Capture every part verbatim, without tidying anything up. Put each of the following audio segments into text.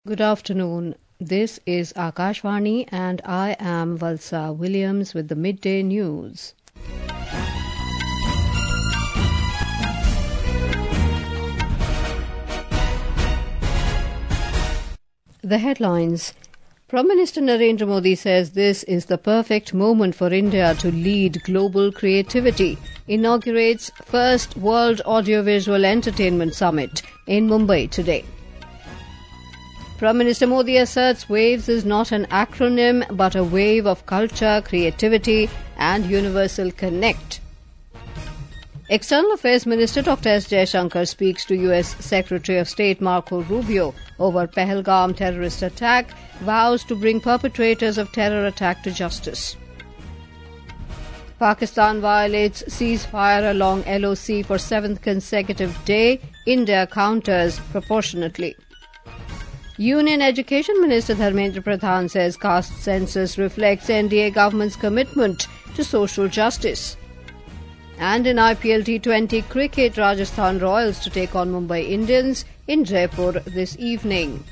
Good afternoon. This is Akashvani and I am Valsa Williams with the Midday News. The headlines. Prime Minister Narendra Modi says this is the perfect moment for India to lead global creativity. Inaugurates first World Audiovisual Entertainment Summit in Mumbai today. Prime Minister Modi asserts WAVES is not an acronym but a wave of culture, creativity and universal connect. External Affairs Minister Doctor S. Jaishankar speaks to U S Secretary of State Marco Rubio over Pahalgam terrorist attack, vows to bring perpetrators of terror attack to justice. Pakistan violates ceasefire along L O C for seventh consecutive day. India counters proportionately. Union Education Minister Dharmendra Pradhan says caste census reflects N D A government's commitment to social justice. And in I P L T twenty cricket, Rajasthan Royals to take on Mumbai Indians in Jaipur this evening.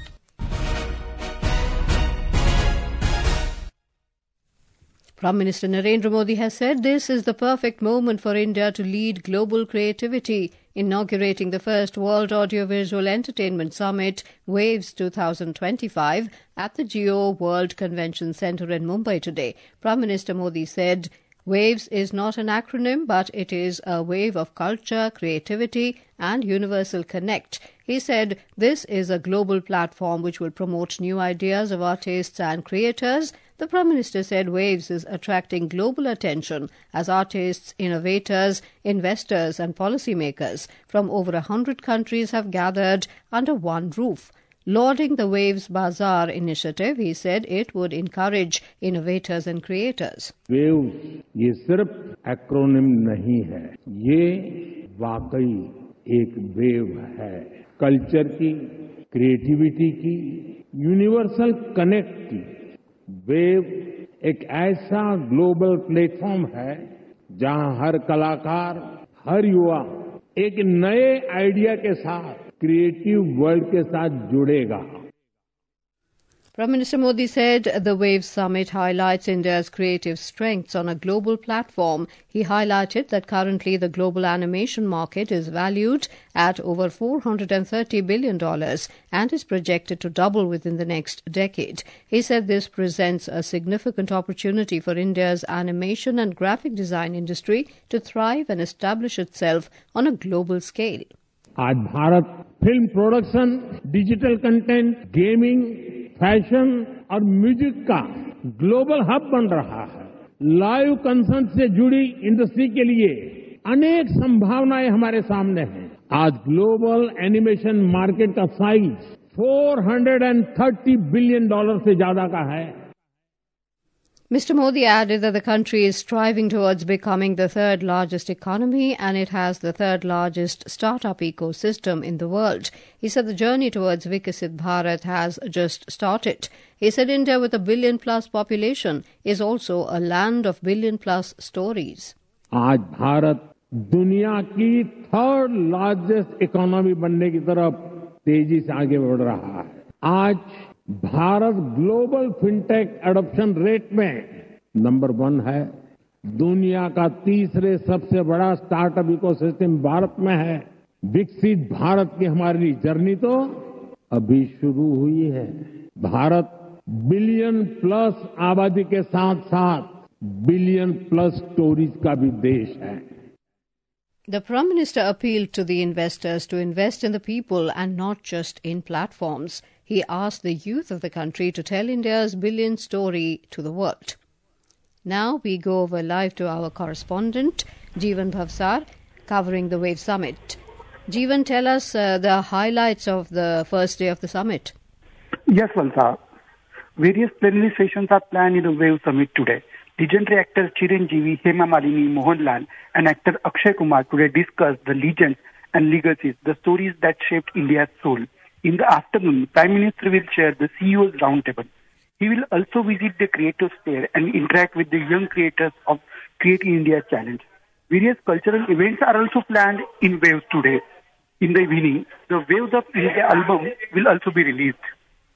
Prime Minister Narendra Modi has said this is the perfect moment for India to lead global creativity, inaugurating the first World Audiovisual Entertainment Summit, WAVES twenty twenty-five, at the Jio World Convention Centre in Mumbai today. Prime Minister Modi said, WAVES is not an acronym, but it is a wave of culture, creativity and universal connect. He said this is a global platform which will promote new ideas of artists and creators. The Prime Minister said WAVES is attracting global attention as artists, innovators, investors and policymakers from over a hundred countries have gathered under one roof. Lauding the WAVES Bazaar initiative, he said it would encourage innovators and creators. WAVES ये सिर्फ acronym नहीं है, ये वाकई एक wave है, culture की, creativity की, यूनिवर्सल कनेक्ट की। वेव एक ऐसा ग्लोबल प्लेटफॉर्म है जहां हर कलाकार, हर युवा एक नए आइडिया के साथ क्रिएटिव वर्ल्ड के साथ जुड़ेगा। Prime Minister Modi said the WAVES Summit highlights India's creative strengths on a global platform. He highlighted that currently the global animation market is valued at over four hundred thirty billion dollars and is projected to double within the next decade. He said this presents a significant opportunity for India's animation and graphic design industry to thrive and establish itself on a global scale. आज Bharat film production, digital content, gaming, fashion और music का global hub बन रहा है। Live concert से जुड़ी industry के लिए अनेक संभावनाएं हमारे सामने हैं। आज ग्लोबल एनिमेशन मार्केट का साइज चार सौ तीस बिलियन डॉलर से ज्यादा का है। Mister Modi added that the country is striving towards becoming the third largest economy and it has the third largest startup ecosystem in the world. He said the journey towards Viksit Bharat has just started. He said India with a billion plus population is also a land of billion plus stories. आज भारत दुनिया की third largest economy बनने की तरफ तेजी से आगे बढ़ रहा है। आज Bharat global fintech adoption rate में नंबर वन है। दुनिया का तीसरे सबसे बड़ा स्टार्टअप इकोसिस्टम भारत में है। विकसित भारत की हमारी जर्नी तो अभी शुरू हुई है। भारत बिलियन प्लस आबादी के साथ साथ बिलियन प्लस स्टोरीज का भी देश है। The Prime Minister appealed to the investors to invest in the people and not just in platforms. He asked the youth of the country to tell India's billion story to the world. Now we go over live to our correspondent, Jeevan Bhavsar, covering the WAVES Summit. Jeevan, tell us uh, the highlights of the first day of the summit. Yes, Valsa. Various plenary sessions are planned in the WAVES Summit today. Legendary actors Chiranjeevi, Hema Malini, Mohanlal and actor Akshay Kumar today discuss the legends and legacies, the stories that shaped India's soul. In the afternoon, Prime Minister will chair the C E O's roundtable. He will also visit the Creators Fair and interact with the young creators of Creating India Challenge. Various cultural events are also planned in WAVES today. In the evening, the Waves of India album will also be released.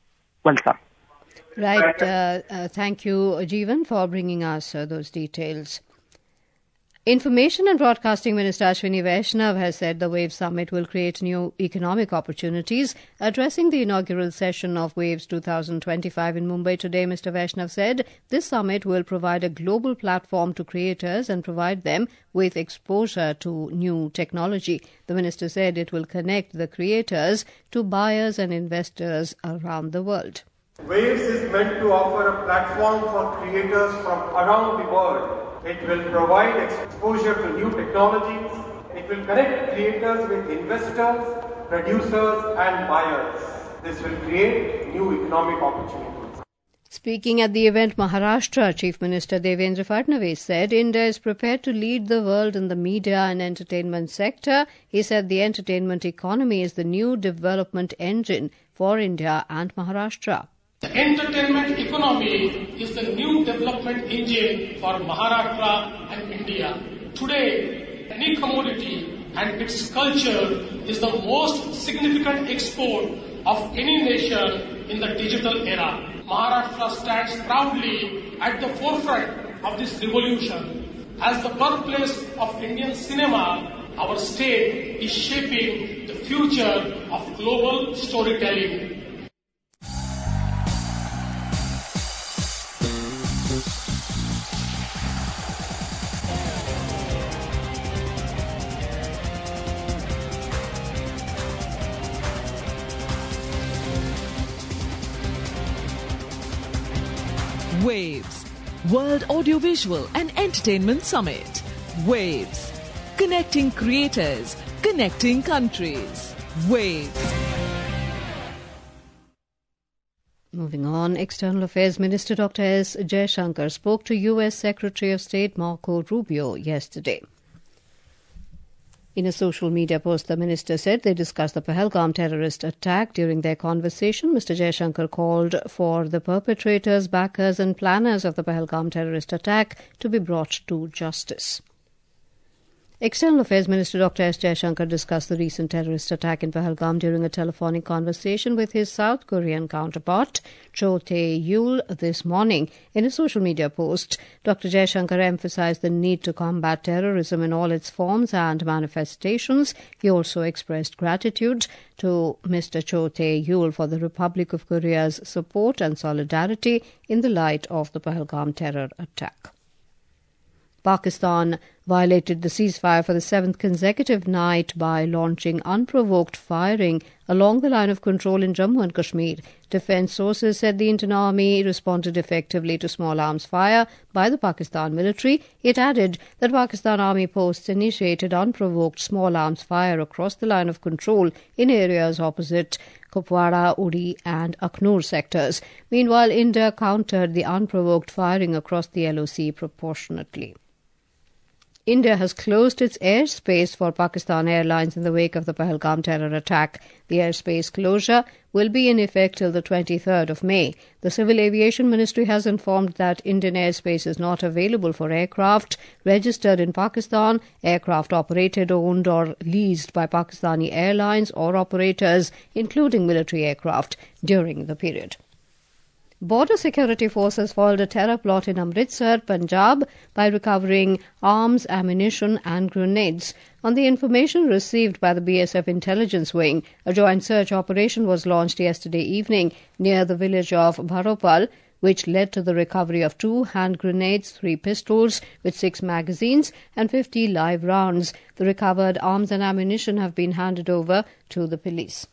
Valsa. Right. Uh, uh, thank you, Jeevan, for bringing us uh, those details. Information and Broadcasting Minister Ashwini Vaishnav has said the WAVES Summit will create new economic opportunities. Addressing the inaugural session of WAVES twenty twenty-five in Mumbai today, Mister Vaishnav said this summit will provide a global platform to creators and provide them with exposure to new technology. The minister said it will connect the creators to buyers and investors around the world. WAVES is meant to offer a platform for creators from around the world. It will provide exposure to new technologies. It will connect creators with investors, producers and buyers. This will create new economic opportunities. Speaking at the event, Maharashtra Chief Minister Devendra Fadnavis said India is prepared to lead the world in the media and entertainment sector. He said the entertainment economy is the new development engine for India and Maharashtra. The entertainment economy is the new development engine for Maharashtra and India. Today, any commodity and its culture is the most significant export of any nation in the digital era. Maharashtra stands proudly at the forefront of this revolution. As the birthplace of Indian cinema, our state is shaping the future of global storytelling. WAVES, World Audiovisual and Entertainment Summit. WAVES, connecting creators, connecting countries. WAVES. Moving on, External Affairs Minister Doctor S. Jaishankar spoke to U S Secretary of State Marco Rubio yesterday. In a social media post, the minister said they discussed the Pahalgam terrorist attack. During their conversation, Mister Jaishankar called for the perpetrators, backers and planners of the Pahalgam terrorist attack to be brought to justice. External Affairs Minister Doctor S. Jaishankar discussed the recent terrorist attack in Pahalgam during a telephonic conversation with his South Korean counterpart, Cho Tae-yul, this morning. In a social media post, Doctor Jaishankar emphasized the need to combat terrorism in all its forms and manifestations. He also expressed gratitude to Mister Cho Tae-yul for the Republic of Korea's support and solidarity in the light of the Pahalgam terror attack. Pakistan violated the ceasefire for the seventh consecutive night by launching unprovoked firing along the line of control in Jammu and Kashmir. Defence sources said the Indian Army responded effectively to small arms fire by the Pakistan military. It added that Pakistan Army posts initiated unprovoked small arms fire across the line of control in areas opposite Kupwara, Uri and Akhnur sectors. Meanwhile, India countered the unprovoked firing across the L O C proportionately. India has closed its airspace for Pakistan Airlines in the wake of the Pahalgam terror attack. The airspace closure will be in effect till the twenty-third of May. The Civil Aviation Ministry has informed that Indian airspace is not available for aircraft registered in Pakistan, aircraft operated, owned or leased by Pakistani airlines or operators, including military aircraft, during the period. Border security forces foiled a terror plot in Amritsar, Punjab, by recovering arms, ammunition and grenades. On the information received by the B S F intelligence wing, a joint search operation was launched yesterday evening near the village of Bharopal, which led to the recovery of two hand grenades, three pistols with six magazines and fifty live rounds. The recovered arms and ammunition have been handed over to the police.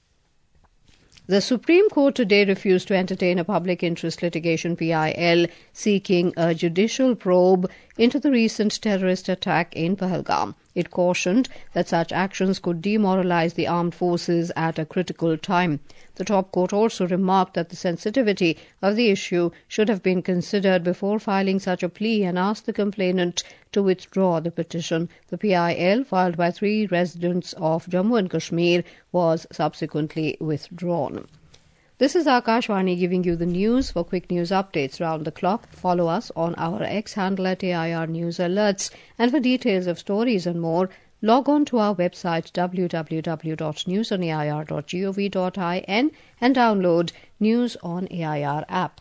The Supreme Court today refused to entertain a public interest litigation P I L seeking a judicial probe into the recent terrorist attack in Pahalgam. It cautioned that such actions could demoralize the armed forces at a critical time. The top court also remarked that the sensitivity of the issue should have been considered before filing such a plea and asked the complainant to withdraw the petition. The P I L, filed by three residents of Jammu and Kashmir, was subsequently withdrawn. This is Akashvani giving you the news. For quick news updates round the clock, follow us on our X handle at A I R News Alerts. And for details of stories and more, log on to our website w w w dot news on a i r dot gov dot in and download News on A I R app.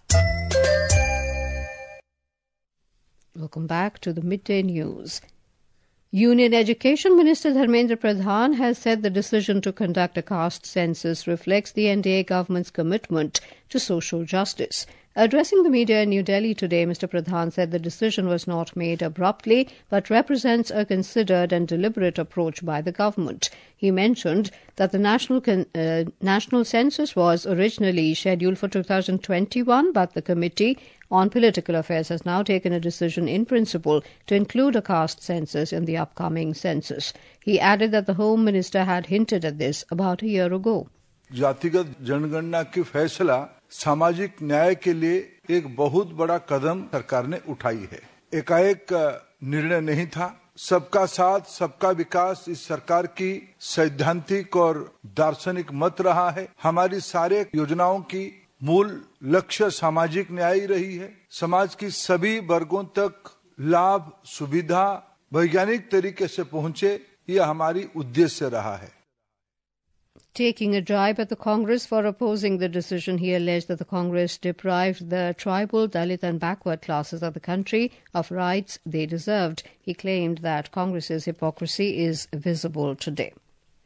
Welcome back to the Midday News. Union Education Minister Dharmendra Pradhan has said the decision to conduct a caste census reflects the N D A government's commitment to social justice. Addressing the media in New Delhi today, Mister Pradhan said the decision was not made abruptly but represents a considered and deliberate approach by the government. He mentioned that the national con- uh, national census was originally scheduled for two thousand twenty-one, but the Committee on Political Affairs has now taken a decision in principle to include a caste census in the upcoming census. He added that the Home Minister had hinted at this about a year ago. जातिगत जनगणना की फैसला सामाजिक न्याय के लिए एक बहुत बड़ा कदम सरकार ने उठाई है। एकाएक निर्णय नहीं था। सबका साथ सबका विकास इस सरकार की सैद्धांतिक और दार्शनिक मत रहा है। हमारी सारे योजनाओं की मूल लक्ष्य सामाजिक न्याय ही रही है। समाज की सभी वर्गों तक लाभ सुविधा वैज्ञानिक तरीके से पहुंचे, यह हमारी उद्देश्य रहा है। Taking a jibe at the Congress for opposing the decision, he alleged that the Congress deprived the tribal, Dalit and backward classes of the country of rights they deserved. He claimed that Congress's hypocrisy is visible today.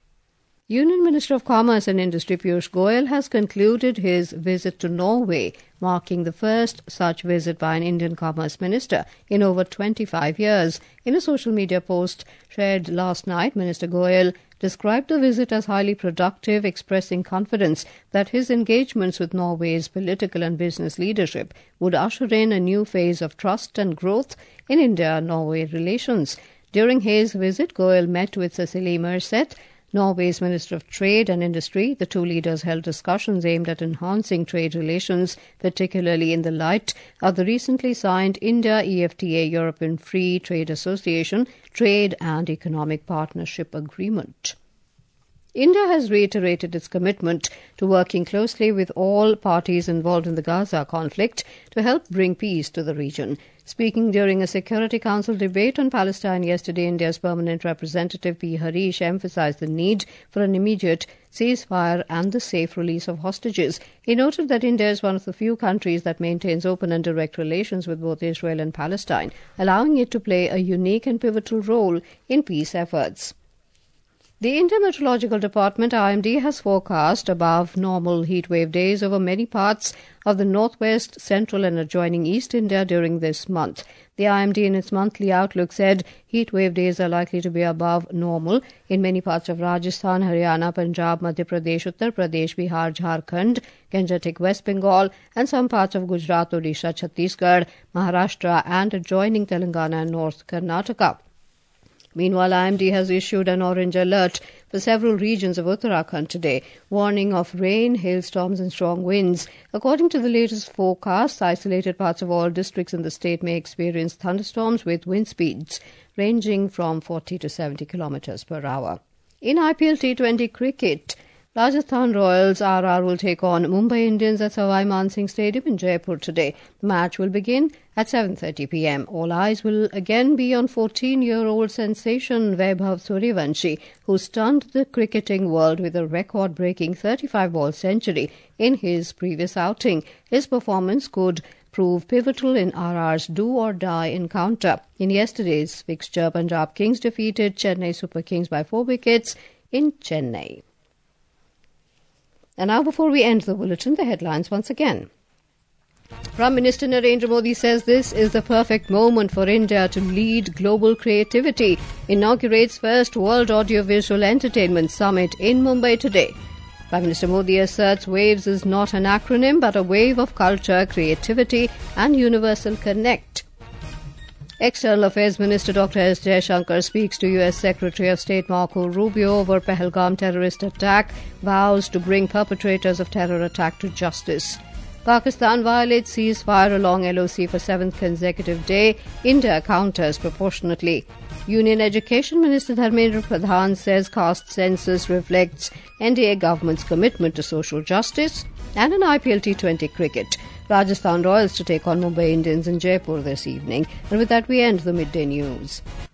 Union Minister of Commerce and Industry Piyush Goyal has concluded his visit to Norway, marking the first such visit by an Indian Commerce Minister in over twenty-five years. In a social media post shared last night, Minister Goyal described the visit as highly productive, expressing confidence that his engagements with Norway's political and business leadership would usher in a new phase of trust and growth in India-Norway relations. During his visit, Goyal met with Cecilie Merseth, Norway's Minister of Trade and Industry. The two leaders held discussions aimed at enhancing trade relations, particularly in the light of the recently signed India-E F T A European Free Trade Association Trade and Economic Partnership Agreement. India has reiterated its commitment to working closely with all parties involved in the Gaza conflict to help bring peace to the region. Speaking during a Security Council debate on Palestine yesterday, India's permanent representative P. Harish emphasized the need for an immediate ceasefire and the safe release of hostages. He noted that India is one of the few countries that maintains open and direct relations with both Israel and Palestine, allowing it to play a unique and pivotal role in peace efforts. The Indian Meteorological Department, I M D, has forecast above normal heatwave days over many parts of the northwest, central and adjoining East India during this month. The I M D in its monthly outlook said heatwave days are likely to be above normal in many parts of Rajasthan, Haryana, Punjab, Madhya Pradesh, Uttar Pradesh, Bihar, Jharkhand, Gangetic West Bengal and some parts of Gujarat, Odisha, Chhattisgarh, Maharashtra and adjoining Telangana and North Karnataka. Meanwhile, I M D has issued an orange alert for several regions of Uttarakhand today, warning of rain, hailstorms and strong winds. According to the latest forecast, isolated parts of all districts in the state may experience thunderstorms with wind speeds ranging from forty to seventy kilometres per hour. In I P L T twenty cricket, Rajasthan Royals R R will take on Mumbai Indians at Savai Mansingh Stadium in Jaipur today. The match will begin at seven thirty p m. All eyes will again be on fourteen-year-old sensation Vaibhav Suryavanshi, who stunned the cricketing world with a record-breaking thirty-five ball century in his previous outing. His performance could prove pivotal in R R's do-or-die encounter. In yesterday's fixture, Punjab Kings defeated Chennai Super Kings by four wickets in Chennai. And now, before we end the bulletin, the headlines once again. Prime Minister Narendra Modi says this is the perfect moment for India to lead global creativity. Inaugurates first World Audiovisual Entertainment Summit in Mumbai today. Prime Minister Modi asserts WAVES is not an acronym but a wave of culture, creativity and universal connect. External Affairs Minister Doctor S. Jaishankar speaks to U S Secretary of State Marco Rubio over Pahalgam terrorist attack, vows to bring perpetrators of terror attack to justice. Pakistan violates ceasefire along L O C for seventh consecutive day. India counters proportionately. Union Education Minister Dharmendra Pradhan says caste census reflects N D A government's commitment to social justice. And in I P L T twenty cricket, Rajasthan Royals to take on Mumbai Indians in Jaipur this evening. And with that, we end the midday news.